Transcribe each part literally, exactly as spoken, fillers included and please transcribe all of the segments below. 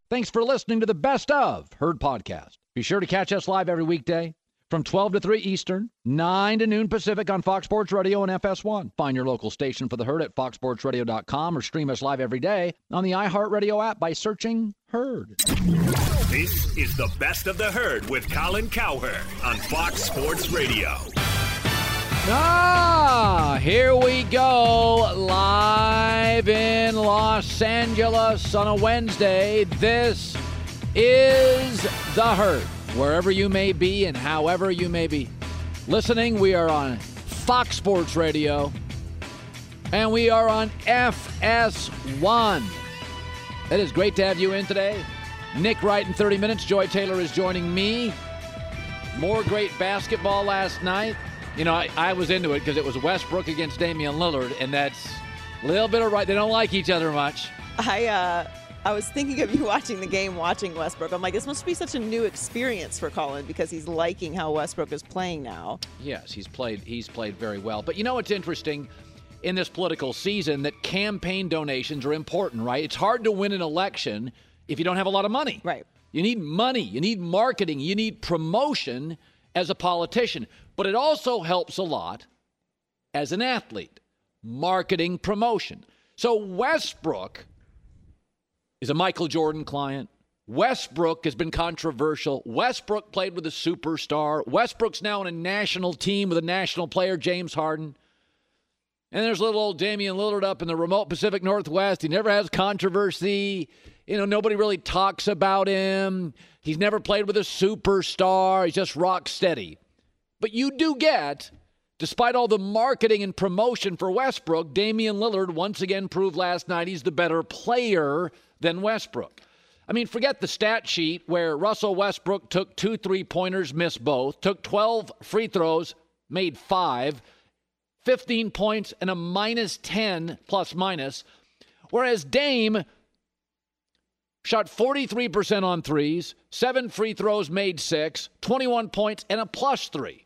Thanks for listening to the Best of Herd podcast. Be sure to catch us live every weekday from twelve to three Eastern, nine to noon Pacific on Fox Sports Radio and F S one. Find your local station for the Herd at fox sports radio dot com or stream us live every day on the iHeartRadio app by searching Herd. This is the Best of the Herd with Colin Cowherd on Fox Sports Radio. Ah, here we go, live in Los Angeles on a Wednesday. This is The Herd. Wherever you may be and however you may be listening, we are on Fox Sports Radio, and we are on F S one. It is great to have you in today. Nick Wright in thirty minutes. Joy Taylor is joining me. More great basketball last night. You know, I, I was into it because it was Westbrook against Damian Lillard, and that's a little bit of right. They don't like each other much. I uh, I was thinking of you watching the game, watching Westbrook. I'm like, this must be such a new experience for Colin because he's liking how Westbrook is playing now. Yes, he's played. He's played very well. But you know what's interesting in this political season? That campaign donations are important, right? It's hard to win an election if you don't have a lot of money. Right. You need money. You need marketing. You need promotion as a politician. But it also helps a lot as an athlete. Marketing, promotion. So Westbrook is a Michael Jordan client. Westbrook has been controversial. Westbrook played with a superstar. Westbrook's now on a national team with a national player, James Harden. And there's little old Damian Lillard up in the remote Pacific Northwest. He never has controversy. You know, nobody really talks about him. He's never played with a superstar. He's just rock steady. But you do get, despite all the marketing and promotion for Westbrook, Damian Lillard once again proved last night he's the better player than Westbrook. I mean, forget the stat sheet where Russell Westbrook took two three-pointers, missed both, took twelve free throws, made five, fifteen points, and a minus ten plus minus, whereas Dame shot forty-three percent on threes, seven free throws, made six, twenty-one points, and a plus three.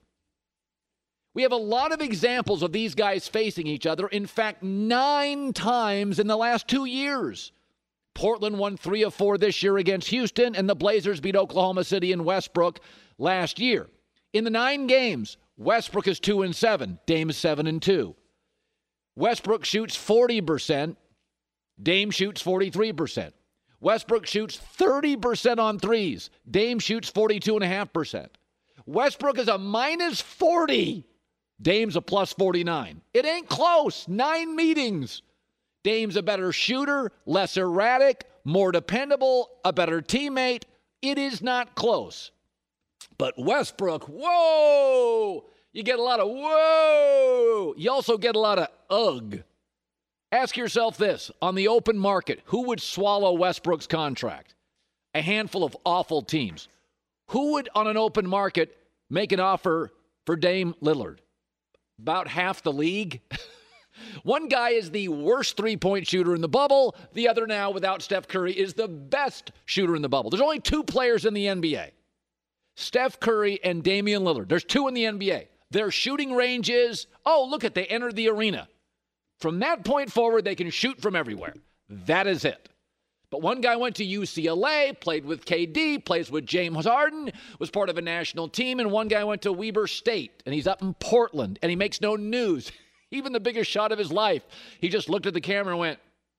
We have a lot of examples of these guys facing each other. In fact, nine times in the last two years. Portland won three of four this year against Houston, and the Blazers beat Oklahoma City and Westbrook last year. In the nine games, Westbrook is two and seven. Dame is seven and two. Westbrook shoots forty percent. Dame shoots forty-three percent. Westbrook shoots thirty percent on threes. Dame shoots forty-two point five percent. Westbrook is a minus forty. Dame's a plus forty-nine. It ain't close. Nine meetings. Dame's a better shooter, less erratic, more dependable, a better teammate. It is not close. But Westbrook, whoa! You get a lot of whoa! You also get a lot of ugh. Ask yourself this. On the open market, who would swallow Westbrook's contract? A handful of awful teams. Who would, on an open market, make an offer for Dame Lillard? About half the league. One guy is the worst three-point shooter in the bubble. The other now, without Steph Curry, is the best shooter in the bubble. There's only two players in the N B A. Steph Curry and Damian Lillard. There's two in the N B A. Their shooting range is, oh, look at, they entered the arena. From that point forward, they can shoot from everywhere. That is it. But one guy went to U C L A, played with K D, plays with James Harden, was part of a national team, and one guy went to Weber State, and he's up in Portland, and he makes no news. Even the biggest shot of his life, he just looked at the camera and went,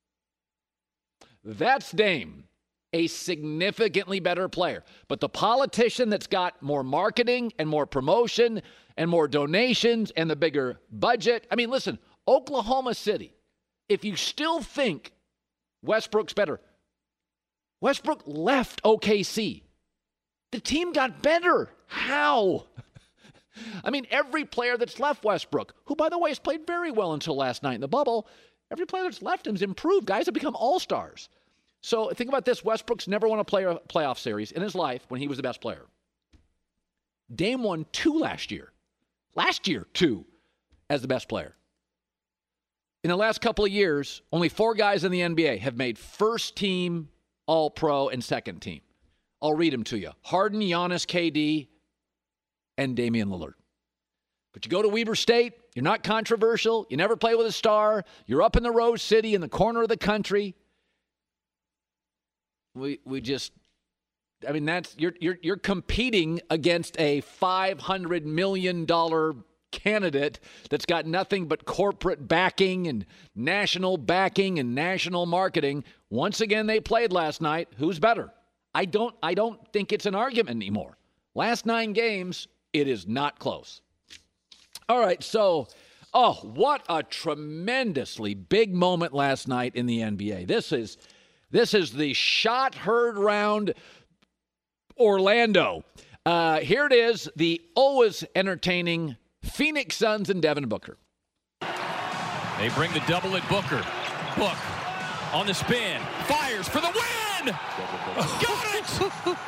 that's Dame, a significantly better player. But the politician that's got more marketing and more promotion and more donations and the bigger budget. I mean, listen, Oklahoma City, if you still think Westbrook's better, Westbrook left O K C. The team got better. How? I mean, every player that's left Westbrook, who, by the way, has played very well until last night in the bubble, every player that's left him has improved. Guys have become all-stars. So think about this. Westbrook's never won a play- playoff series in his life when he was the best player. Dame won two last year. Last year, two, as the best player. In the last couple of years, only four guys in the N B A have made first team, all-pro, and second team. I'll read them to you. Harden, Giannis, K D, and Damian Lillard. But you go to Weber State, you're not controversial, you never play with a star, you're up in the Rose City in the corner of the country. we we just I mean that's you're you're you're competing against a five hundred million dollars candidate that's got nothing but corporate backing and national backing and national marketing. Once again, they played last night. Who's better? I don't I don't think it's an argument anymore. Last nine games, it is not close. All right, so oh, what a tremendously big moment last night in the N B A. This is this is the shot heard round Orlando. Uh, here it is, the always entertaining Phoenix Suns and Devin Booker. They bring the double at Booker. Book on the spin. Fires for the win! Got it!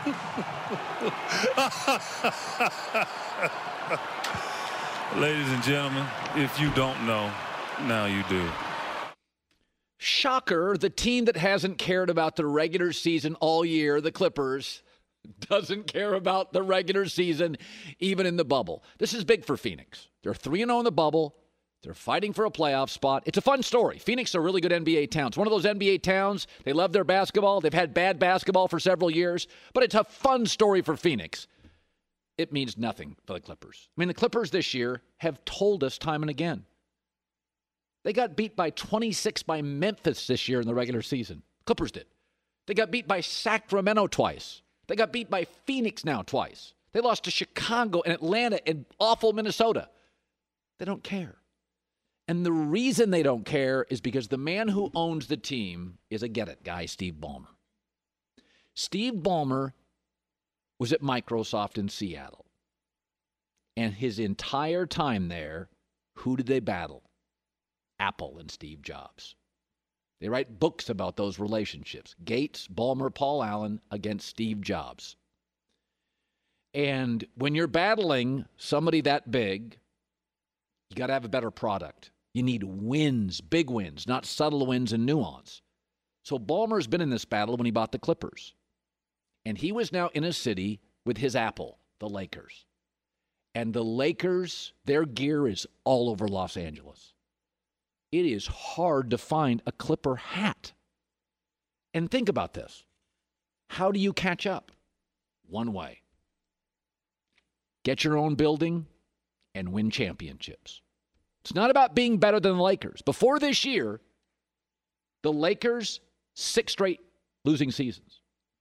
Ladies and gentlemen, if you don't know, now you do. Shocker, the team that hasn't cared about the regular season all year, the Clippers, doesn't care about the regular season, even in the bubble. This is big for Phoenix. They're three and oh in the bubble. They're fighting for a playoff spot. It's a fun story. Phoenix is a really good N B A town. It's one of those N B A towns. They love their basketball. They've had bad basketball for several years, but it's a fun story for Phoenix. It means nothing for the Clippers. I mean, the Clippers this year have told us time and again. They got beat by twenty-six by Memphis this year in the regular season. Clippers did. They got beat by Sacramento twice. They got beat by Phoenix now twice. They lost to Chicago and Atlanta and awful Minnesota. They don't care. And the reason they don't care is because the man who owns the team is a get-it guy, Steve Ballmer. Steve Ballmer was at Microsoft in Seattle. And his entire time there, who did they battle? Apple and Steve Jobs. They write books about those relationships. Gates, Ballmer, Paul Allen against Steve Jobs. And when you're battling somebody that big, you got to have a better product. You need wins, big wins, not subtle wins and nuance. So Ballmer's been in this battle when he bought the Clippers. And he was now in a city with his Apple, the Lakers. And the Lakers, their gear is all over Los Angeles. It is hard to find a Clipper hat. And think about this. How do you catch up? One way. Get your own building and win championships. It's not about being better than the Lakers. Before this year, the Lakers, six straight losing seasons.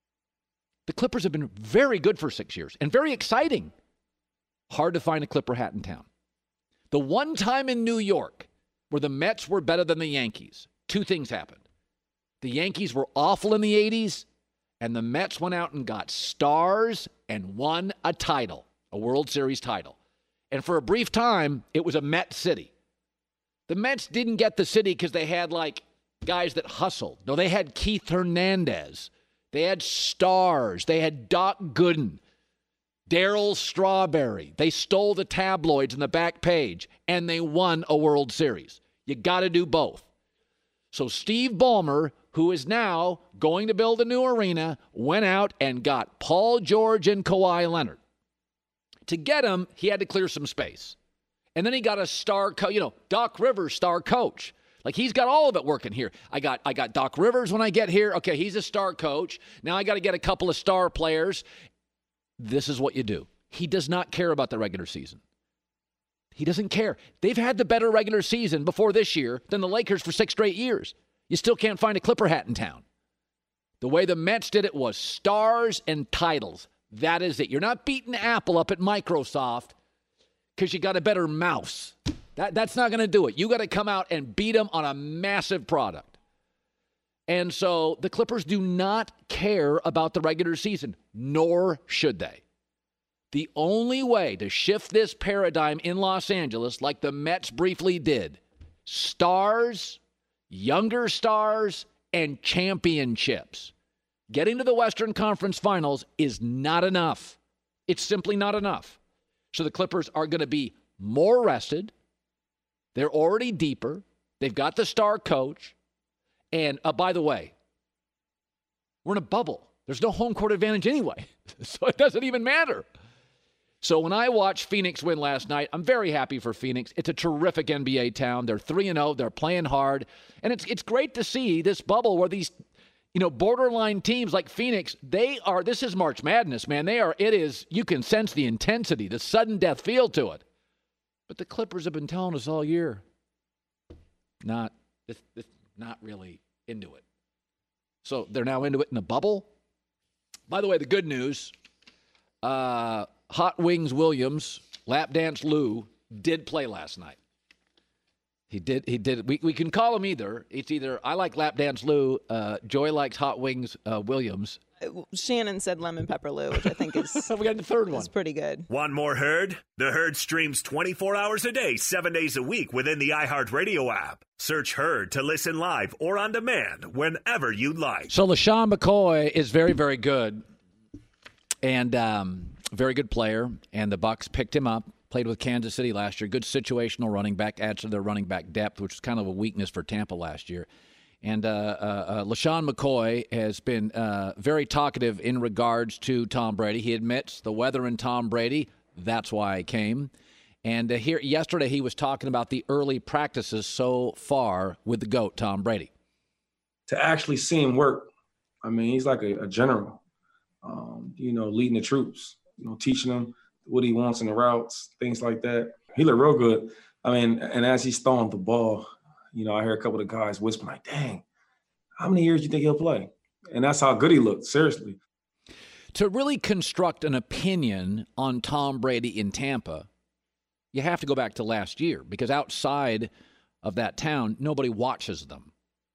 The Clippers have been very good for six years and very exciting. Hard to find a Clipper hat in town. The one time in New York where the Mets were better than the Yankees, two things happened. The Yankees were awful in the eighties, and the Mets went out and got stars and won a title, a World Series title. And for a brief time, it was a Met city. The Mets didn't get the city because they had, like, guys that hustled. No, they had Keith Hernandez. They had stars. They had Doc Gooden, Darryl Strawberry. They stole the tabloids in the back page, and they won a World Series. You got to do both. So Steve Ballmer, who is now going to build a new arena, went out and got Paul George and Kawhi Leonard. To get him, he had to clear some space. And then he got a star coach, you know, Doc Rivers, star coach. Like, he's got all of it working here. I got I got Doc Rivers when I get here. Okay, he's a star coach. Now I got to get a couple of star players. This is what you do. He does not care about the regular season. He doesn't care. They've had the better regular season before this year than the Lakers for six straight years. You still can't find a Clipper hat in town. The way the Mets did it was stars and titles. That is it. You're not beating Apple up at Microsoft because you got a better mouse. That, that's not going to do it. You got to come out and beat them on a massive product. And so the Clippers do not care about the regular season, nor should they. The only way to shift this paradigm in Los Angeles, like the Mets briefly did, stars, younger stars, and championships. Getting to the Western Conference Finals is not enough. It's simply not enough. So the Clippers are going to be more rested. They're already deeper. They've got the star coach. And uh, by the way, we're in a bubble. There's no home court advantage anyway, so it doesn't even matter. So when I watched Phoenix win last night, I'm very happy for Phoenix. It's a terrific N B A town. They're three and oh. They're playing hard. And it's it's great to see this bubble where these You know, borderline teams like Phoenix, they are, this is March Madness, man. They are, it is, you can sense the intensity, the sudden death feel to it. But the Clippers have been telling us all year, not, this, this, not really into it. So they're now into it in a bubble. By the way, the good news, uh, Hot Wings Williams, Lap Dance Lou, did play last night. He did. He did. We we can call him either. It's either I like Lap Dance Lou, uh, Joy likes Hot Wings uh, Williams. Shannon said Lemon Pepper Lou, which I think is we got the third one. Is pretty good. Want more Herd? The Herd streams twenty-four hours a day, seven days a week within the iHeartRadio app. Search Herd to listen live or on demand whenever you like. So LaShawn McCoy is very, very good, and um, very good player. And the Bucks picked him up. Played with Kansas City last year. Good situational running back. Adds to their running back depth, which is kind of a weakness for Tampa last year. And uh, uh, uh, LaShawn McCoy has been uh, very talkative in regards to Tom Brady. He admits the weather and Tom Brady, that's why I came. And uh, here yesterday he was talking about the early practices so far with the GOAT, Tom Brady. To actually see him work, I mean, he's like a, a general, um, you know, leading the troops, you know, teaching them what he wants in the routes, things like that. He looked real good. I mean, and as he's throwing the ball, you know, I hear a couple of guys whispering like, dang, how many years do you think he'll play? And that's how good he looked, seriously. To really construct an opinion on Tom Brady in Tampa, you have to go back to last year because outside of that town, nobody watches them.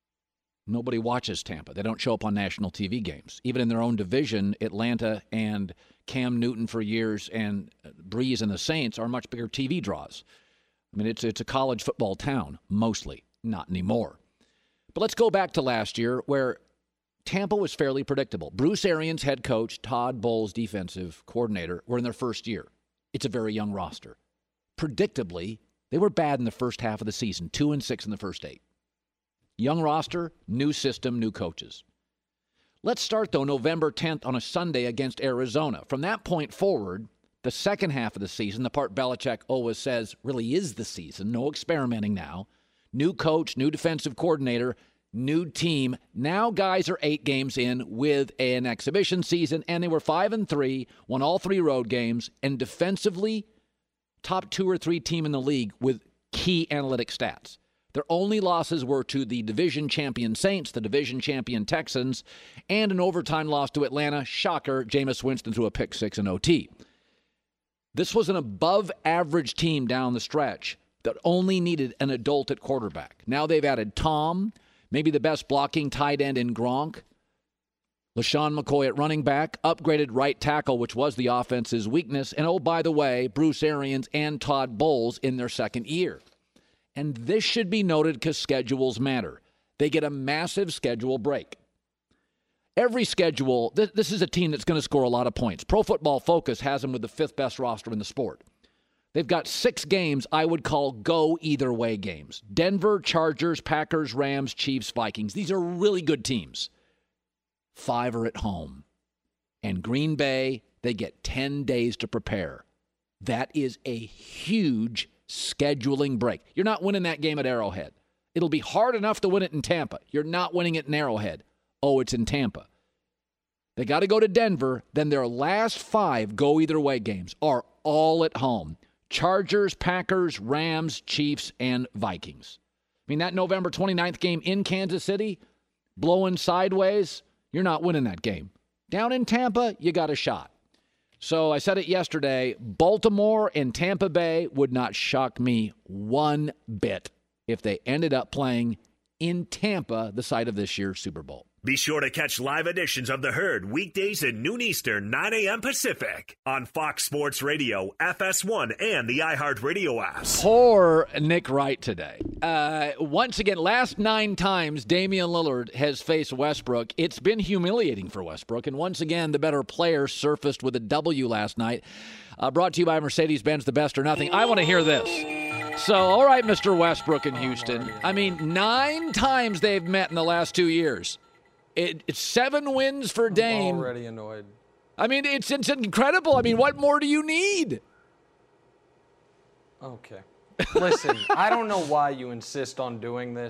Nobody watches Tampa. They don't show up on national T V games. Even in their own division, Atlanta and Cam Newton for years and Breeze and the Saints are much bigger T V draws. I mean, it's it's a college football town, mostly. Not anymore. But let's go back to last year where Tampa was fairly predictable. Bruce Arians, head coach, Todd Bowles, defensive coordinator, were in their first year. It's a very young roster. Predictably, they were bad in the first half of the season, two and six in the first eight. Young roster, new system, new coaches. Let's start, though, November tenth on a Sunday against Arizona. From that point forward, the second half of the season, the part Belichick always says really is the season, no experimenting now. New coach, new defensive coordinator, new team. Now guys are eight games in with an exhibition season, and they were five and three, won all three road games, and defensively, top two or three team in the league with key analytic stats. Their only losses were to the division champion Saints, the division champion Texans, and an overtime loss to Atlanta. Shocker, Jameis Winston threw a pick six in O T. This was an above-average team down the stretch that only needed an adult at quarterback. Now they've added Tom, maybe the best blocking tight end in Gronk, LaShawn McCoy at running back, upgraded right tackle, which was the offense's weakness, and oh, by the way, Bruce Arians and Todd Bowles in their second year. And this should be noted because schedules matter. They get a massive schedule break. Every schedule, th- this is a team that's going to score a lot of points. Pro Football Focus has them with the fifth best roster in the sport. They've got six games I would call go-either-way games. Denver, Chargers, Packers, Rams, Chiefs, Vikings. These are really good teams. Five are at home. And Green Bay, they get ten days to prepare. That is a huge scheduling break. You're not winning that game at Arrowhead. It'll be hard enough to win it in Tampa. You're not winning it in Arrowhead. Oh, it's in Tampa. They got to go to Denver. Then their last five go-either-way games are all at home. Chargers, Packers, Rams, Chiefs, and Vikings. I mean, that November twenty-ninth game in Kansas City, blowing sideways, you're not winning that game. Down in Tampa, you got a shot. So I said it yesterday, Baltimore and Tampa Bay would not shock me one bit if they ended up playing in Tampa, the site of this year's Super Bowl. Be sure to catch live editions of The Herd weekdays at noon Eastern, nine a.m. Pacific on Fox Sports Radio, F S one, and the iHeartRadio app. Poor Nick Wright today. Uh, once again, last nine times Damian Lillard has faced Westbrook. It's been humiliating for Westbrook, and once again, the better player surfaced with a W last night. Uh, brought to you by Mercedes-Benz, the best or nothing. I want to hear this. So, all right, Mister Westbrook in Houston. I mean, nine times they've met in the last two years. It, it's seven wins for Dame. I'm already annoyed. I mean, it's, it's incredible. I mean, what more do you need? Okay. Listen, I don't know why you insist on doing this,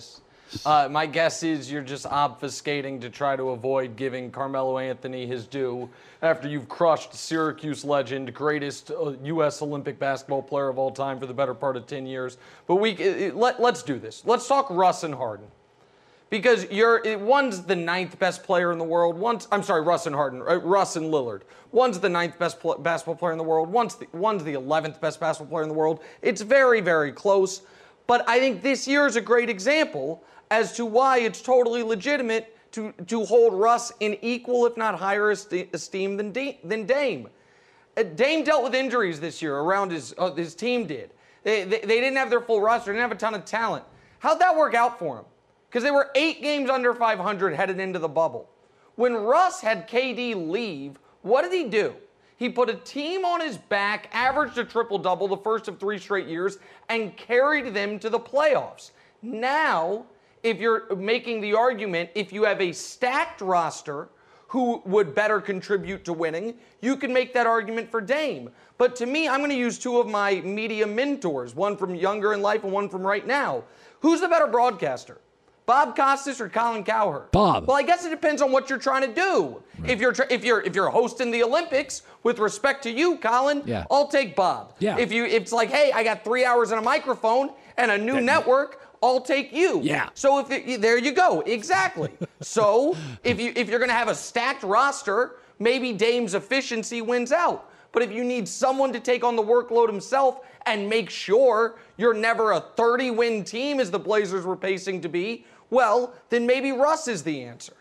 Uh, my guess is you're just obfuscating to try to avoid giving Carmelo Anthony his due after you've crushed Syracuse legend, greatest uh, U S Olympic basketball player of all time for the better part of ten years. But we it, let, let's do this. Let's talk Russ and Harden. Because you're it, one's the ninth best player in the world. One's I'm sorry, Russ and Harden, uh, Russ and Lillard. One's the ninth best pl- basketball player in the world. One's the, one's the eleventh best basketball player in the world. It's very, very close. But I think this year is a great example as to why it's totally legitimate to to hold Russ in equal, if not higher, esteem than D- than Dame. Uh, Dame dealt with injuries this year around his uh, his team did. They, they they didn't have their full roster. They didn't have a ton of talent. How'd that work out for him? Because they were eight games under five hundred headed into the bubble. When Russ had K D leave, what did he do? He put a team on his back, averaged a triple-double the first of three straight years, and carried them to the playoffs. Now, if you're making the argument, if you have a stacked roster who would better contribute to winning, you can make that argument for Dame. But to me, I'm going to use two of my media mentors, one from younger in life and one from right now. Who's the better broadcaster? Bob Costas or Colin Cowherd? Bob. Well, I guess it depends on what you're trying to do. Right. If you're tr- if you're if you're hosting the Olympics, with respect to you, Colin, yeah. I'll take Bob. Yeah. If you if it's like, hey, I got three hours and a microphone and a new that, network, I'll take you. Yeah. So if it, there you go, exactly. So if you if you're gonna have a stacked roster, maybe Dame's efficiency wins out. But if you need someone to take on the workload himself and make sure you're never a thirty-win team as the Blazers were pacing to be, well, then maybe Russ is the answer.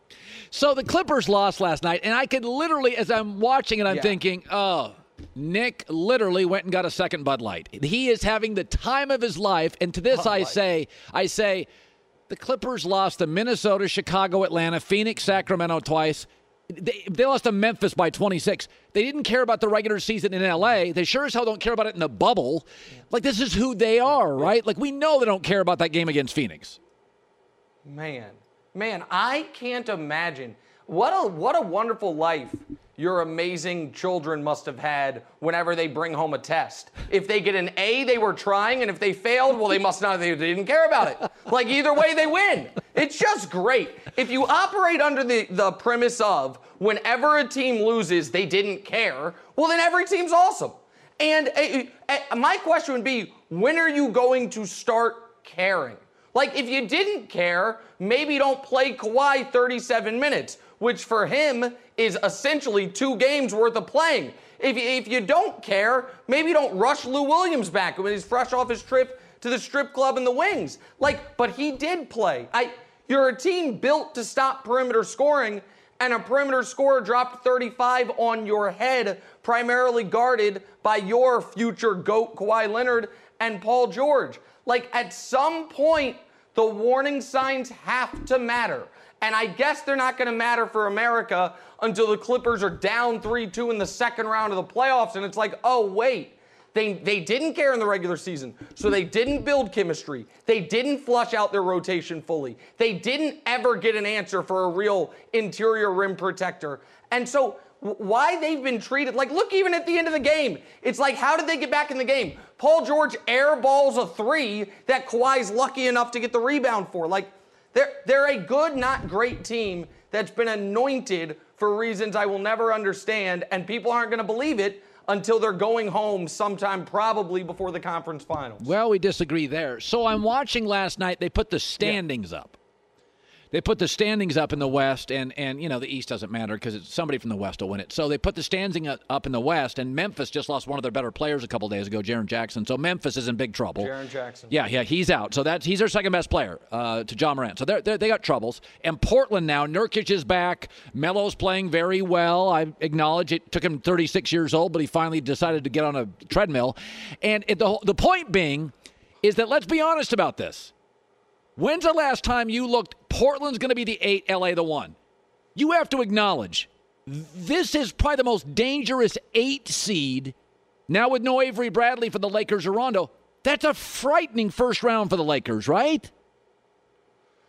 So the Clippers lost last night, and I could literally, as I'm watching it, I'm yeah. thinking, oh, Nick literally went and got a second Bud Light. He is having the time of his life, and to this Bud I Light. say, I say, the Clippers lost to Minnesota, Chicago, Atlanta, Phoenix, Sacramento twice. They, they lost to Memphis by twenty-six. They didn't care about the regular season in L A. They sure as hell don't care about it in the bubble. Like, this is who they are, right? Like, we know they don't care about that game against Phoenix. Man, man, I can't imagine what a what a wonderful life your amazing children must have had whenever they bring home a test. If they get an A, they were trying, and if they failed, well, they must not, they, they didn't care about it. Like, either way, they win. It's just great. If you operate under the, the premise of whenever a team loses, they didn't care, well, then every team's awesome. And uh, uh, my question would be, when are you going to start caring? Like, if you didn't care, maybe don't play Kawhi thirty-seven minutes, which for him is essentially two games worth of playing. If you, if you don't care, maybe don't rush Lou Williams back when he's fresh off his trip to the strip club in the wings. Like, but he did play. I, you're a team built to stop perimeter scoring, and a perimeter scorer dropped thirty-five on your head, primarily guarded by your future GOAT Kawhi Leonard and Paul George. Like, at some point, the warning signs have to matter. And I guess they're not going to matter for America until the Clippers are down three two in the second round of the playoffs. And it's like, oh, wait, they, they didn't care in the regular season. So they didn't build chemistry. They didn't flush out their rotation fully. They didn't ever get an answer for a real interior rim protector. And so why they've been treated, like, look, even at the end of the game, it's like, how did they get back in the game? Paul George airballs a three that Kawhi's lucky enough to get the rebound for. Like, they're, they're a good, not great team that's been anointed for reasons I will never understand, and people aren't going to believe it until they're going home sometime probably before the conference finals. Well, we disagree there. So I'm watching last night, they put the standings yeah. up. They put the standings up in the West, and, and you know, the East doesn't matter because it's somebody from the West will win it. So they put the standing up in the West, and Memphis just lost one of their better players a couple days ago, Jaren Jackson. So Memphis is in big trouble. Jaren Jackson. Yeah, yeah, he's out. So that's he's their second best player uh, to Ja Morant. So they're, they're, they got troubles. And Portland now, Nurkic is back. Melo's playing very well. I acknowledge it took him thirty-six years old, but he finally decided to get on a treadmill. And it, the the point being is that let's be honest about this. When's the last time you looked, Portland's going to be the eight, L A the one? You have to acknowledge, this is probably the most dangerous eight seed. Now with no Avery Bradley for the Lakers or Rondo, that's a frightening first round for the Lakers, right?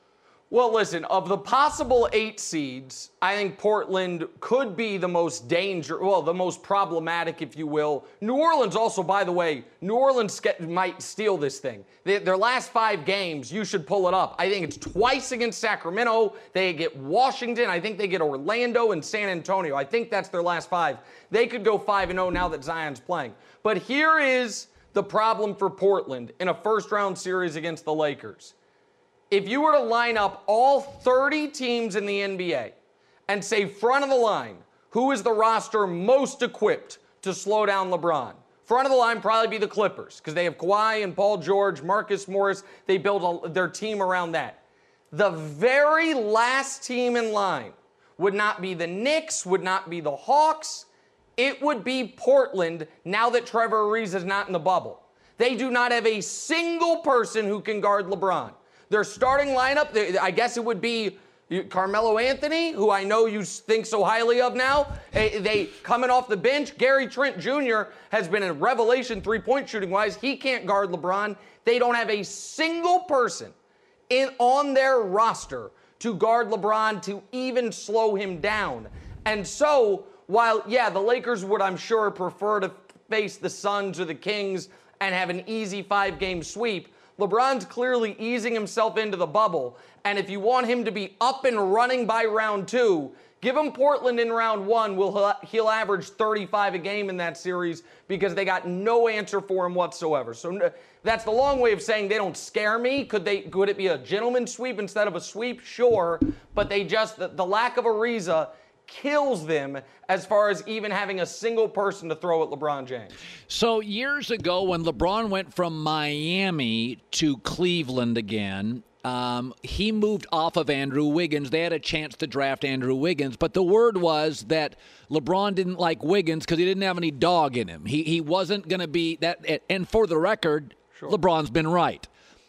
Well, listen, of the possible eight seeds, I think Portland could be the most danger, well, the most problematic, if you will. New Orleans also, by the way, New Orleans might steal this thing. They, their last five games, you should pull it up. I think it's twice against Sacramento. They get Washington. I think they get Orlando and San Antonio. I think that's their last five. They could go five and oh now that Zion's playing. But here is the problem for Portland in a first-round series against the Lakers. If you were to line up all thirty teams in the N B A and say front of the line, who is the roster most equipped to slow down LeBron? Front of the line probably be the Clippers because they have Kawhi and Paul George, Marcus Morris. They build a, their team around that. The very last team in line would not be the Knicks, would not be the Hawks. It would be Portland now that Trevor Ariza is not in the bubble. They do not have a single person who can guard LeBron. Their starting lineup, I guess it would be Carmelo Anthony, who I know you think so highly of now. They coming off the bench. Gary Trent Junior has been a revelation three-point shooting-wise. He can't guard LeBron. They don't have a single person in on their roster to guard LeBron to even slow him down. And so, while, yeah, the Lakers would, I'm sure, prefer to face the Suns or the Kings and have an easy five-game sweep, LeBron's clearly easing himself into the bubble, and if you want him to be up and running by round two, give him Portland in round one. Will he'll average thirty-five a game in that series because they got no answer for him whatsoever. So that's the long way of saying they don't scare me. Could they? Could it be a gentleman's sweep instead of a sweep? Sure, but they just the, the lack of Ariza kills them as far as even having a single person to throw at LeBron James. So years ago when LeBron went from Miami to Cleveland again, um, he moved off of Andrew Wiggins. They had a chance to draft Andrew Wiggins, but the word was that LeBron didn't like Wiggins because he didn't have any dog in him. He, he wasn't going to be that. And for the record, sure. LeBron's been right.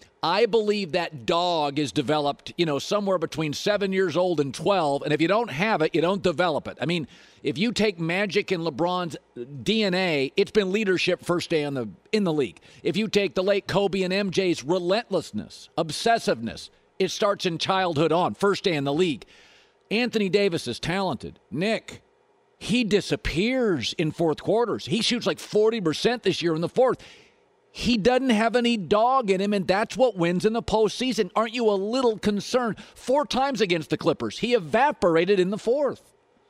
I believe that dog is developed, you know, somewhere between seven years old and twelve. And if you don't have it, you don't develop it. I mean, if you take Magic and LeBron's D N A, it's been leadership first day in the in the league. If you take the late Kobe and M J's relentlessness, obsessiveness, it starts in childhood on, first day in the league. Anthony Davis is talented. Nick, he disappears in fourth quarters. He shoots like forty percent this year in the fourth. He doesn't have any dog in him, and that's what wins in the postseason. Aren't you a little concerned? Four times against the Clippers, he evaporated in the fourth.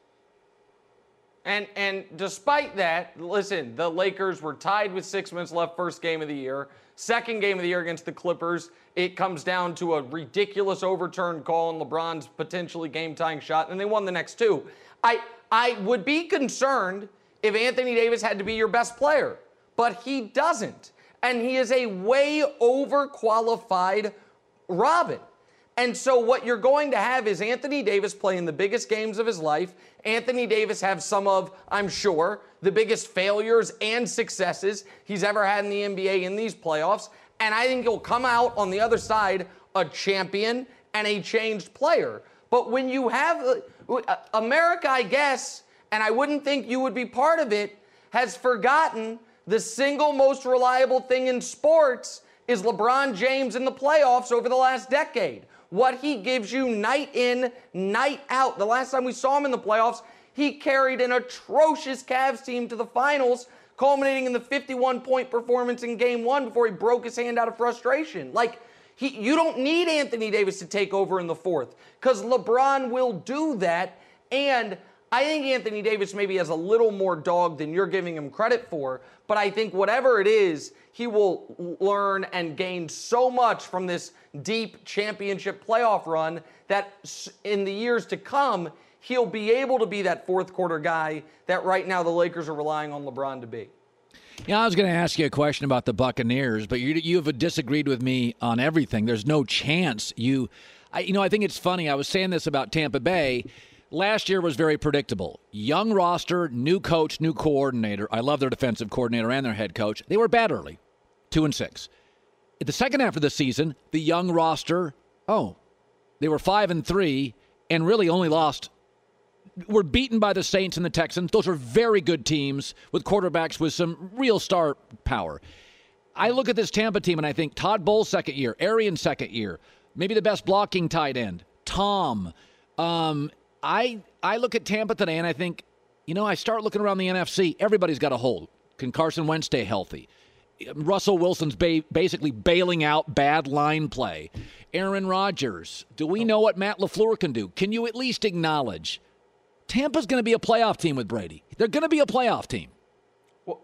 And and despite that, listen, the Lakers were tied with six minutes left first game of the year. Second game of the year against the Clippers, it comes down to a ridiculous overturned call on LeBron's potentially game-tying shot, and they won the next two. I I would be concerned if Anthony Davis had to be your best player, but he doesn't. And he is a way overqualified Robin. And so what you're going to have is Anthony Davis playing the biggest games of his life. Anthony Davis have some of, I'm sure, the biggest failures and successes he's ever had in the N B A in these playoffs. And I think he'll come out on the other side a champion and a changed player. But when you have uh, America, I guess, and I wouldn't think you would be part of it, has forgotten the single most reliable thing in sports is LeBron James in the playoffs over the last decade. What he gives you night in, night out. The last time we saw him in the playoffs, he carried an atrocious Cavs team to the finals, culminating in the fifty-one point performance in game one before he broke his hand out of frustration. Like, he, you don't need Anthony Davis to take over in the fourth because LeBron will do that. And I think Anthony Davis maybe has a little more dog than you're giving him credit for, but I think whatever it is, he will learn and gain so much from this deep championship playoff run that in the years to come, he'll be able to be that fourth quarter guy that right now the Lakers are relying on LeBron to be. Yeah, I was going to ask you a question about the Buccaneers, but you you have disagreed with me on everything. There's no chance you, I, you know, I think it's funny. I was saying this about Tampa Bay. Last year was very predictable. Young roster, new coach, new coordinator. I love their defensive coordinator and their head coach. They were bad early, two and six. In the second half of the season, the young roster, oh, they were five and three and really only lost. Were beaten by the Saints and the Texans. Those are very good teams with quarterbacks with some real star power. I look at this Tampa team and I think Todd Bowles second year, Arians second year, maybe the best blocking tight end, Tom. Um, I I look at Tampa today and I think, you know, I start looking around the N F C. Everybody's got a hold. Can Carson Wentz stay healthy? Russell Wilson's ba- basically bailing out bad line play. Aaron Rodgers. Do we know what Matt LaFleur can do? Can you at least acknowledge Tampa's going to be a playoff team with Brady? They're going to be a playoff team. Well,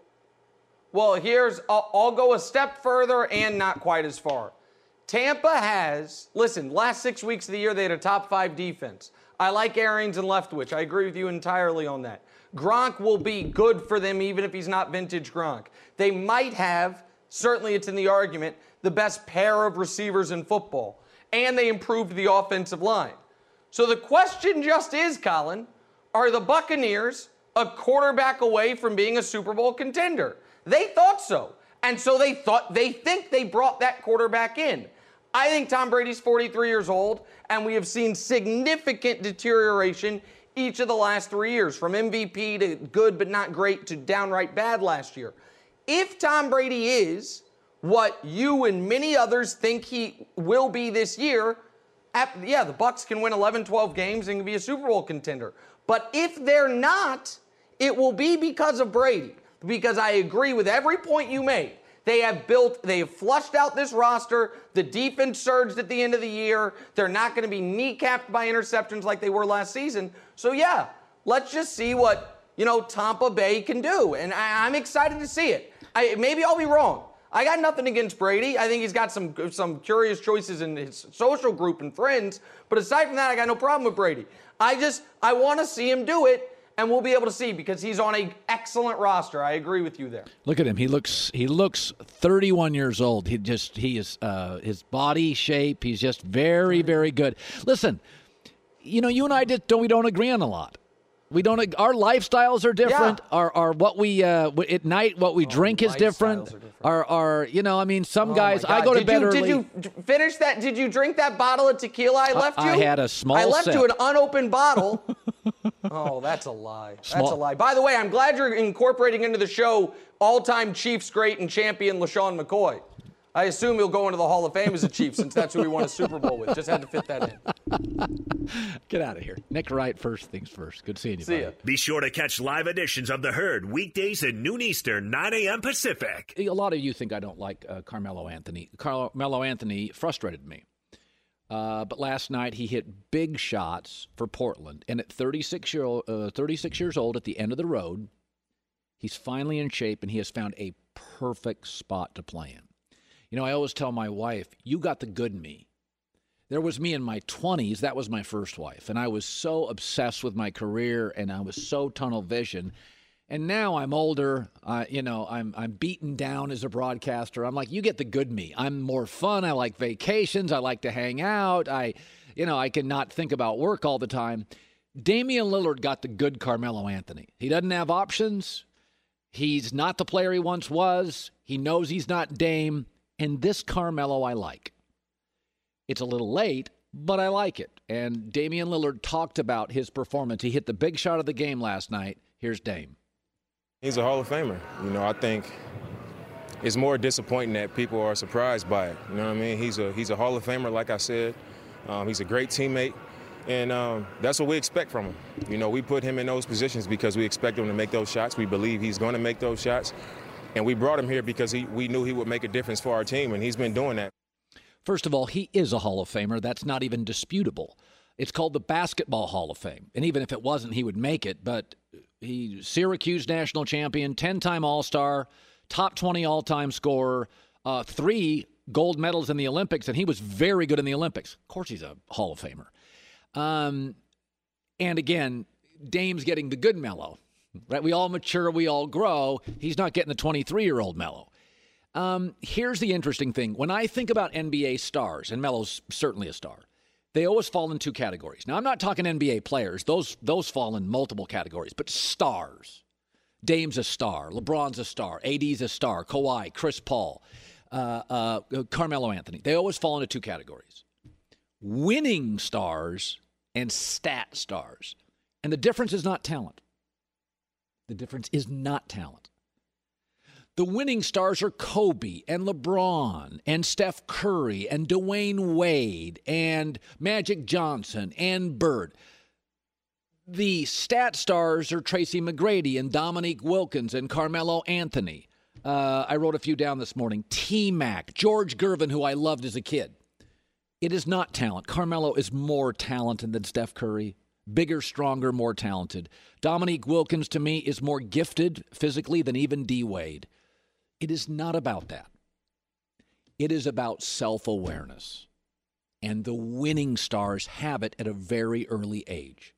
well here's, I'll, I'll go a step further and not quite as far. Tampa has, listen, last six weeks of the year, they had a top five defense. I like Arians and Leftwich. I agree with you entirely on that. Gronk will be good for them even if he's not vintage Gronk. They might have, certainly it's in the argument, the best pair of receivers in football. And they improved the offensive line. So the question just is, Colin, are the Buccaneers a quarterback away from being a Super Bowl contender? They thought so. And so they thought they think they brought that quarterback in. I think Tom Brady's forty-three years old, and we have seen significant deterioration each of the last three years, from M V P to good but not great to downright bad last year. If Tom Brady is what you and many others think he will be this year, yeah, the Bucs can win eleven, twelve games and can be a Super Bowl contender. But if they're not, it will be because of Brady. Because I agree with every point you made. They have built, they have flushed out this roster. The defense surged at the end of the year. They're not going to be kneecapped by interceptions like they were last season. So, yeah, let's just see what, you know, Tampa Bay can do. And I, I'm excited to see it. I, maybe I'll be wrong. I got nothing against Brady. I think he's got some some curious choices in his social group and friends. But aside from that, I got no problem with Brady. I just, I want to see him do it. And we'll be able to see because he's on an excellent roster. I agree with you there. Look at him. He looks he looks thirty-one years old. He just he is uh, his body shape. He's just very very good. Listen, you know, you and I just don't we don't agree on a lot. We don't. Our lifestyles are different. Yeah. Our our what we uh, at night what we oh, drink is different. different. Our our you know I mean some oh guys I go to did bed you, early. Did you finish that? Did you drink that bottle of tequila I left I, you? I had a small. I left sip. you an unopened bottle. Oh, that's a lie. Small. That's a lie. By the way, I'm glad you're incorporating into the show all-time Chiefs great and champion LaShawn McCoy. I assume he'll go into the Hall of Fame as a Chief since that's who he won a Super Bowl with. Just had to fit that in. Get out of here. Nick Wright, first things first. Good seeing you, See buddy. ya. Be sure to catch live editions of The Herd weekdays at noon Eastern, nine a.m. Pacific. A lot of you think I don't like uh, Carmelo Anthony. Carmelo Anthony frustrated me. Uh, but last night he hit big shots for Portland. And at thirty-six, year old, uh, thirty-six years old, at the end of the road, he's finally in shape and he has found a perfect spot to play in. You know, I always tell my wife, you got the good me. There was me in my twenties. That was my first wife. And I was so obsessed with my career and I was so tunnel vision. And now I'm older, uh, you know, I'm I'm beaten down as a broadcaster. I'm like, you get the good me. I'm more fun. I like vacations. I like to hang out. I, you know, I can not think about work all the time. Damian Lillard got the good Carmelo Anthony. He doesn't have options. He's not the player he once was. He knows he's not Dame. And this Carmelo I like. It's a little late, but I like it. And Damian Lillard talked about his performance. He hit the big shot of the game last night. Here's Dame. He's a Hall of Famer. You know, I think it's more disappointing that people are surprised by it. You know what I mean? He's a he's a Hall of Famer, like I said. Um, he's a great teammate, and um, that's what we expect from him. You know, we put him in those positions because we expect him to make those shots. We believe he's going to make those shots, and we brought him here because he, we knew he would make a difference for our team, and he's been doing that. First of all, he is a Hall of Famer. That's not even disputable. It's called the Basketball Hall of Fame, and even if it wasn't, he would make it, but he Syracuse national champion, ten-time All-Star, top twenty all-time scorer, uh, three gold medals in the Olympics, and he was very good in the Olympics. Of course he's a Hall of Famer. Um, and again, Dame's getting the good Melo. Right? We all mature, we all grow. He's not getting the twenty-three-year-old Melo. Um, here's the interesting thing. When I think about N B A stars, and Melo's certainly a star, they always fall in two categories. Now, I'm not talking N B A players. Those those fall in multiple categories. But stars. Dame's a star. LeBron's a star. A D's a star. Kawhi, Chris Paul, uh, uh, Carmelo Anthony. They always fall into two categories. Winning stars and stat stars. And the difference is not talent. The difference is not talent. The winning stars are Kobe and LeBron and Steph Curry and Dwayne Wade and Magic Johnson and Bird. The stat stars are Tracy McGrady and Dominique Wilkins and Carmelo Anthony. Uh, I wrote a few down this morning. T-Mac, George Gervin, who I loved as a kid. It is not talent. Carmelo is more talented than Steph Curry. Bigger, stronger, more talented. Dominique Wilkins, to me, is more gifted physically than even D. Wade. It is not about that. It is about self-awareness. And the winning stars have it at a very early age.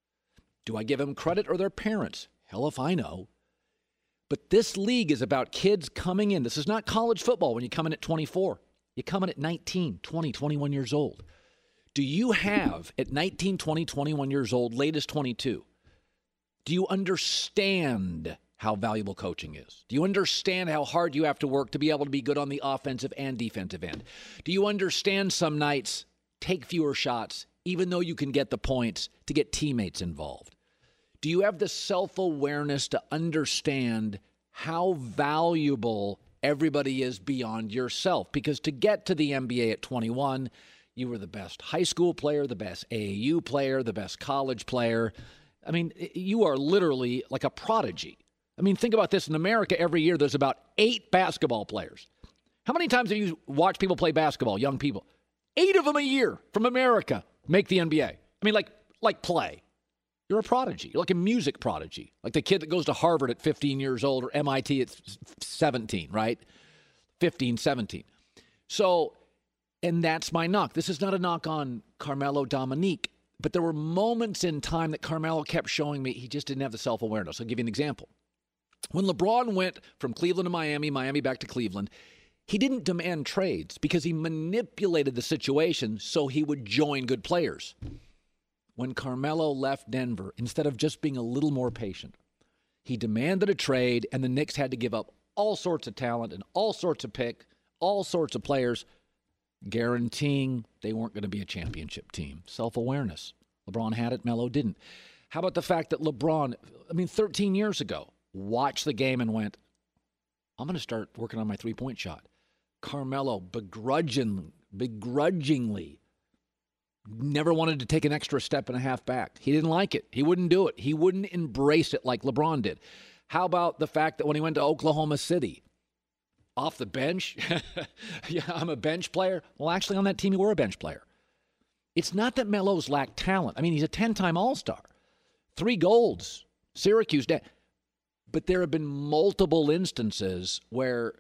Do I give them credit or their parents? Hell if I know. But this league is about kids coming in. This is not college football when you come in at twenty-four. You come in at nineteen, twenty, twenty-one years old. Do you have, at nineteen, twenty, twenty-one years old, latest twenty-two, do you understand how valuable coaching is? Do you understand how hard you have to work to be able to be good on the offensive and defensive end? Do you understand some nights take fewer shots, even though you can get the points, to get teammates involved? Do you have the self-awareness to understand how valuable everybody is beyond yourself? Because to get to the N B A at twenty-one, you were the best high school player, the best A A U player, the best college player. I mean, you are literally like a prodigy. I mean, think about this. In America, every year there's about eight basketball players. How many times have you watched people play basketball, young people? Eight of them a year from America make the N B A. I mean, like, like play. You're a prodigy. You're like a music prodigy. Like the kid that goes to Harvard at fifteen years old or M I T at seventeen, right? fifteen, seventeen. So, and that's my knock. This is not a knock on Carmelo Dominique, but there were moments in time that Carmelo kept showing me he just didn't have the self-awareness. I'll give you an example. When LeBron went from Cleveland to Miami, Miami back to Cleveland, he didn't demand trades because he manipulated the situation so he would join good players. When Carmelo left Denver, instead of just being a little more patient, he demanded a trade, and the Knicks had to give up all sorts of talent and all sorts of pick, all sorts of players, guaranteeing they weren't going to be a championship team. Self-awareness. LeBron had it, Melo didn't. How about the fact that LeBron, I mean, thirteen years ago, watched the game and went, I'm going to start working on my three-point shot. Carmelo begrudgingly, begrudgingly never wanted to take an extra step and a half back. He didn't like it. He wouldn't do it. He wouldn't embrace it like LeBron did. How about the fact that when he went to Oklahoma City, off the bench, yeah, I'm a bench player. Well, actually, on that team, you were a bench player. It's not that Melo's lacked talent. I mean, he's a ten-time All-Star. Three golds. Syracuse. But there have been multiple instances where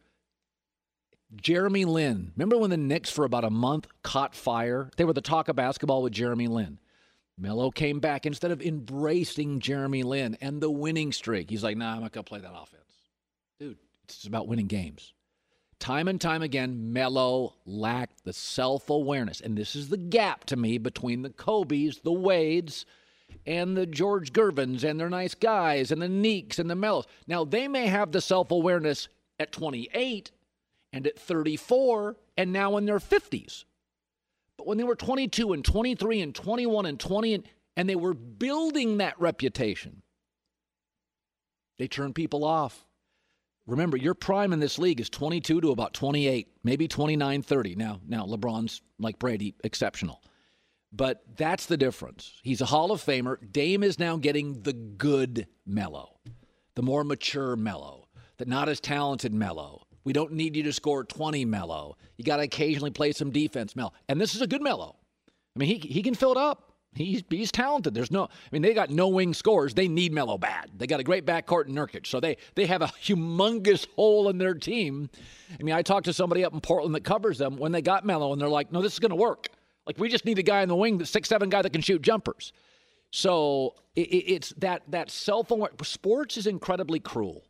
Jeremy Lin, remember when the Knicks for about a month caught fire? They were the talk of basketball with Jeremy Lin. Melo came back. Instead of embracing Jeremy Lin and the winning streak, he's like, nah, I'm not going to play that offense. Dude, it's about winning games. Time and time again, Melo lacked the self-awareness. And this is the gap to me between the Kobes, the Wades, and the George Gervins, and they're nice guys, and the Neeks, and the Melos. Now, they may have the self-awareness at twenty-eight, and at thirty-four, and now in their fifties. But when they were twenty-two and twenty-three and twenty-one and twenty, and, and they were building that reputation, they turned people off. Remember, your prime in this league is twenty-two to about twenty-eight, maybe twenty-nine, thirty. Now, now LeBron's, like Brady, exceptional. But that's the difference. He's a Hall of Famer. Dame is now getting the good Melo, the more mature Melo, the not as talented Melo. We don't need you to score twenty, Melo. You got to occasionally play some defense, Melo. And this is a good Melo. I mean, he he can fill it up. He's he's talented. There's no, I mean, they got no wing scores. They need Melo bad. They got a great backcourt in Nurkic, so they they have a humongous hole in their team. I mean, I talked to somebody up in Portland that covers them when they got Melo, and they're like, no, this is going to work. Like, we just need a guy in the wing, the six seven guy that can shoot jumpers. So it, it's that that self-awareness. Sports is incredibly cruel.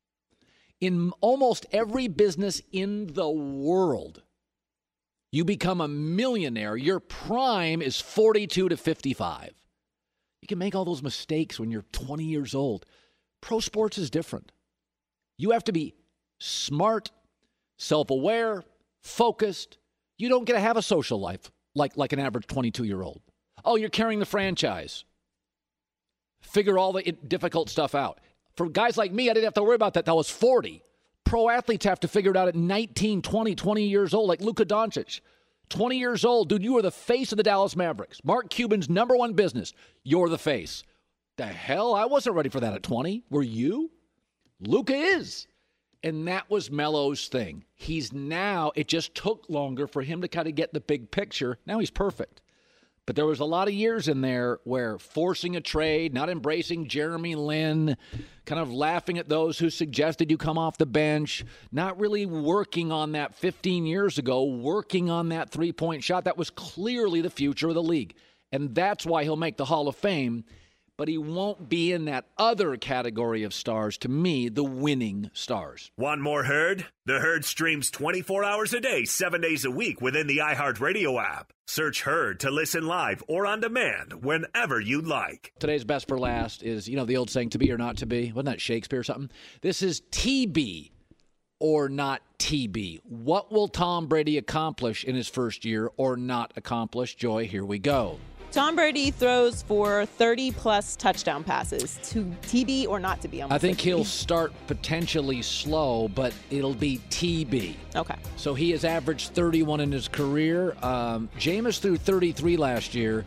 In almost every business in the world, you become a millionaire. Your prime is forty-two to fifty-five. You can make all those mistakes when you're twenty years old. Pro sports is different. You have to be smart, self-aware, focused. You don't get to have a social life like, like an average twenty-two-year-old. Oh, you're carrying the franchise. Figure all the difficult stuff out. For guys like me, I didn't have to worry about that until I was forty. pro athletes have to figure it out at nineteen, twenty, twenty years old, like Luka Doncic. twenty years old, dude, you are the face of the Dallas Mavericks. Mark Cuban's number one business. You're the face. The hell? I wasn't ready for that at twenty. Were you? Luka is. And that was Melo's thing. He's now, it just took longer for him to kind of get the big picture. Now he's perfect. But there was a lot of years in there where forcing a trade, not embracing Jeremy Lin, kind of laughing at those who suggested you come off the bench, not really working on that fifteen years ago, working on that three-point shot. That was clearly the future of the league. And that's why he'll make the Hall of Fame. But he won't be in that other category of stars, to me, the winning stars. Want more Herd? The Herd streams twenty-four hours a day, seven days a week within the iHeartRadio app. Search Herd to listen live or on demand whenever you like. Today's best for last is, you know, the old saying, to be or not to be. Wasn't that Shakespeare or something? This is T B or not T B. What will Tom Brady accomplish in his first year or not accomplish? Joy, here we go. Tom Brady throws for thirty-plus touchdown passes. To T B or not to be? I think he'll start potentially slow, but it'll be T B. Okay. So he has averaged thirty-one in his career. Um, Jameis threw thirty-three last year,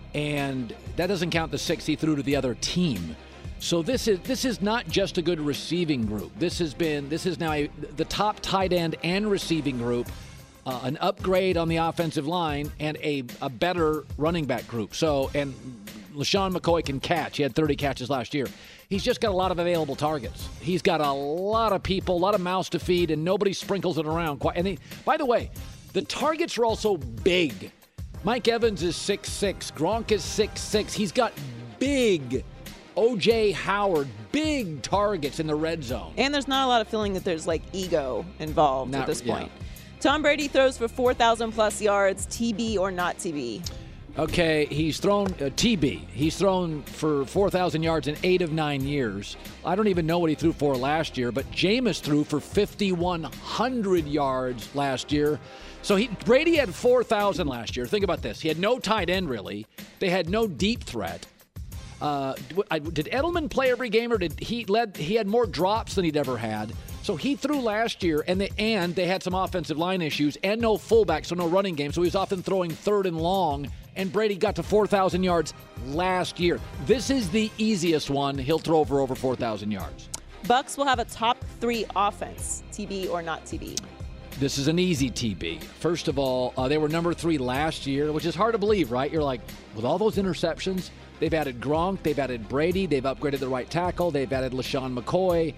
and that doesn't count the six he threw to the other team. So this is this is not just a good receiving group. This has been this is now a, the top tight end and receiving group. Uh, an upgrade on the offensive line, and a, a better running back group. So, and LaShawn McCoy can catch. He had thirty catches last year. He's just got a lot of available targets. He's got a lot of people, a lot of mouths to feed, and nobody sprinkles it around. Quite. And he, by the way, the targets are also big. Mike Evans is six six. Gronk is six six. He's got big O J Howard, big targets in the red zone. And there's not a lot of feeling that there's, like, ego involved not, at this point. Yeah. Tom Brady throws for four thousand plus yards. T B or not T B? Okay, he's thrown uh, T B. He's thrown for four thousand yards in eight of nine years. I don't even know what he threw for last year, but Jameis threw for fifty-one hundred yards last year. So he Brady had four thousand last year. Think about this. He had no tight end, really. They had no deep threat. Uh, did Edelman play every game, or did he led? He had more drops than he'd ever had. So he threw last year, and they, and they had some offensive line issues and no fullback, so no running game. So he was often throwing third and long, and Brady got to four thousand yards last year. This is the easiest one. He'll throw for over four thousand yards. Bucks will have a top three offense. T B or not T B? This is an easy T B. First of all, uh, they were number three last year, which is hard to believe, right? You're like, with all those interceptions, they've added Gronk, they've added Brady, they've upgraded the right tackle, they've added LaShawn McCoy.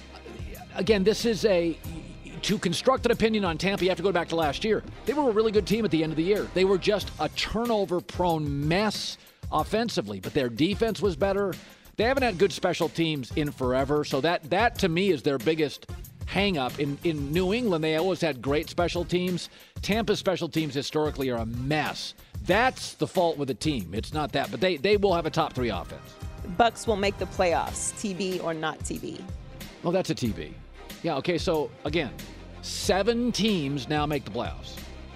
Again, this is a, to construct an opinion on Tampa, you have to go back to last year. They were a really good team at the end of the year. They were just a turnover-prone mess offensively, but their defense was better. They haven't had good special teams in forever, so that, that to me is their biggest hang-up. In, in New England, they always had great special teams. Tampa's special teams historically are a mess. That's the fault with the team. It's not that, but they, they will have a top three offense. Bucks will make the playoffs. T B or not T B? Well, that's a T B. Yeah, okay, so, again, seven teams now make the playoffs.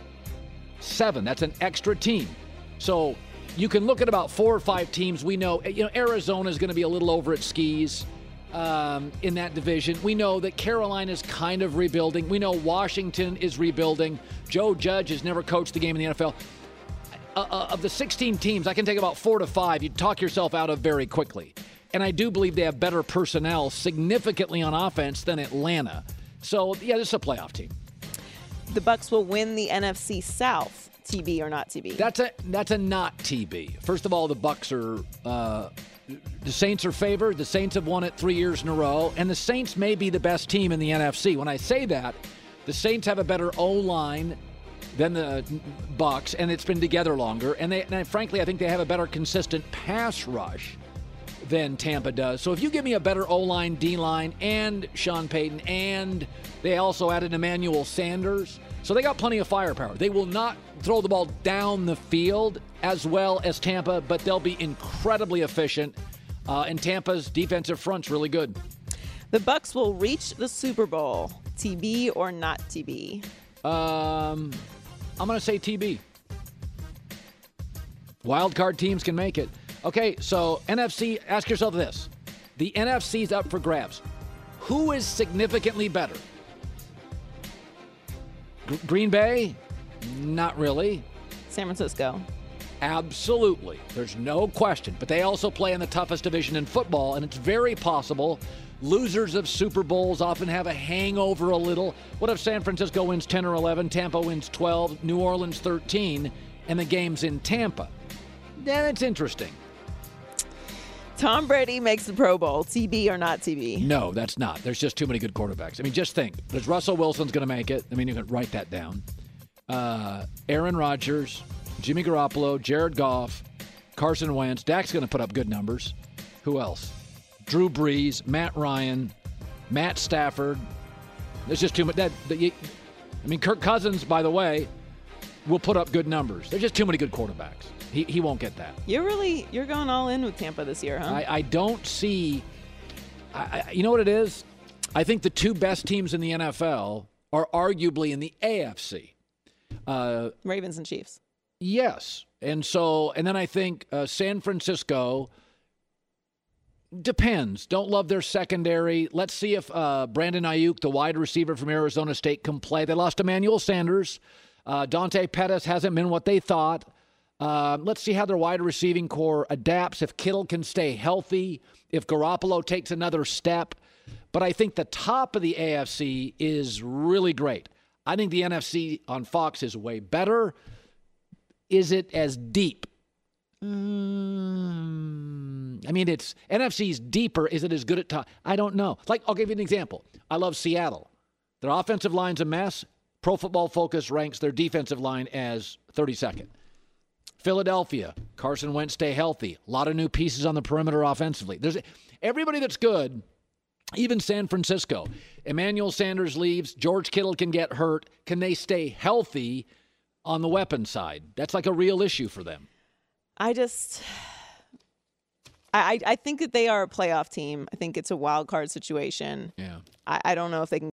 Seven. That's an extra team. So you can look at about four or five teams. We know, you know, Arizona is going to be a little over its skis um, in that division. We know that Carolina's kind of rebuilding. We know Washington is rebuilding. Joe Judge has never coached the game in the N F L. Uh, uh, of the sixteen teams, I can take about four to five you'd talk yourself out of very quickly. And I do believe they have better personnel significantly on offense than Atlanta. So, yeah, this is a playoff team. The Bucks will win the N F C South. T B or not T B? That's a that's a not T B. First of all, the Bucks are uh, the Saints are favored. The Saints have won it three years in a row, and the Saints may be the best team in the N F C. When I say that, the Saints have a better O-line than the Bucks, and it's been together longer. And, they, and frankly, I think they have a better consistent pass rush than Tampa does. So if you give me a better O-line, D-line, and Sean Payton, and they also added Emmanuel Sanders, so they got plenty of firepower. They will not throw the ball down the field as well as Tampa, but they'll be incredibly efficient. Uh, and Tampa's defensive front's really good. The Bucks will reach the Super Bowl. T B or not T B? Um, I'm going to say T B. Wild card teams can make it. Okay, so N F C, ask yourself this. The N F C's up for grabs. Who is significantly better? G- Green Bay, not really. San Francisco. Absolutely. There's no question. But they also play in the toughest division in football, and it's very possible losers of Super Bowls often have a hangover a little. What if San Francisco wins ten or eleven, Tampa wins twelve, New Orleans thirteen, and the game's in Tampa? Then it's interesting. Tom Brady makes the Pro Bowl. T B or not T B? No, that's not. There's just too many good quarterbacks. I mean, just think. There's Russell Wilson's going to make it. I mean, you can write that down. Uh, Aaron Rodgers, Jimmy Garoppolo, Jared Goff, Carson Wentz. Dak's going to put up good numbers. Who else? Drew Brees, Matt Ryan, Matt Stafford. There's just too much. That, that you, I mean, Kirk Cousins, by the way, will put up good numbers. There's just too many good quarterbacks. He he won't get that. You're really you're going all in with Tampa this year, huh? I, I don't see. I, I, you know what it is? I think the two best teams in the N F L are arguably in the A F C. Uh, Ravens and Chiefs. Yes, and so and then I think uh, San Francisco. Depends. Don't love their secondary. Let's see if uh, Brandon Ayuk, the wide receiver from Arizona State, can play. They lost Emmanuel Sanders. Uh, Dante Pettis hasn't been what they thought. Uh, let's see how their wide receiving core adapts. If Kittle can stay healthy, if Garoppolo takes another step. But I think the top of the A F C is really great. I think the N F C on Fox is way better. Is it as deep? Mm, I mean, it's N F C's deeper. Is it as good at top? I don't know. Like, I'll give you an example. I love Seattle. Their offensive line's a mess. Pro Football Focus ranks their defensive line as thirty-second. Philadelphia, Carson Wentz stay healthy. A lot of new pieces on the perimeter offensively. There's everybody that's good, even San Francisco. Emmanuel Sanders leaves. George Kittle can get hurt. Can they stay healthy on the weapon side? That's like a real issue for them. I just, I, I think that they are a playoff team. I think it's a wild card situation. Yeah. I, I don't know if they can